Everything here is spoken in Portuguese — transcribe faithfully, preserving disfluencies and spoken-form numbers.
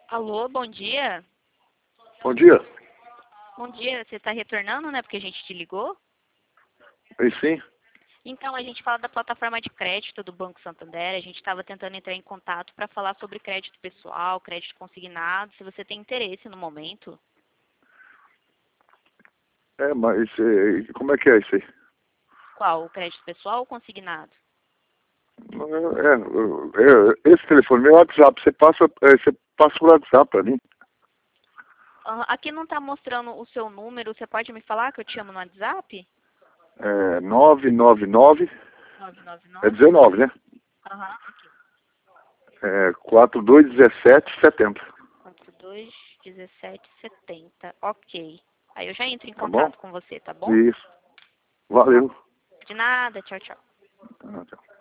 Alô, bom dia. Bom dia. Bom dia, você está retornando, né? Porque a gente te ligou. E sim? Então, a gente fala da plataforma de crédito do Banco Santander. A gente estava tentando entrar em contato para falar sobre crédito pessoal, crédito consignado, se você tem interesse no momento. É, mas é, como é que é isso aí? Qual? O crédito pessoal ou consignado? É, é, é, esse telefone, meu WhatsApp, você passa, é, você passa o WhatsApp pra mim. Ah, aqui não está mostrando o seu número. Você pode me falar que eu te chamo no WhatsApp? É nove nove nove, é nove nove nove. dezenove, né? Aham, ok. É quatro dois um sete setenta. quatro dois um sete setenta. Ok. Aí eu já entro em Tá bom? contato com você, tá bom? Isso. Tá. Valeu. De nada. Tchau, tchau. Ah, tchau.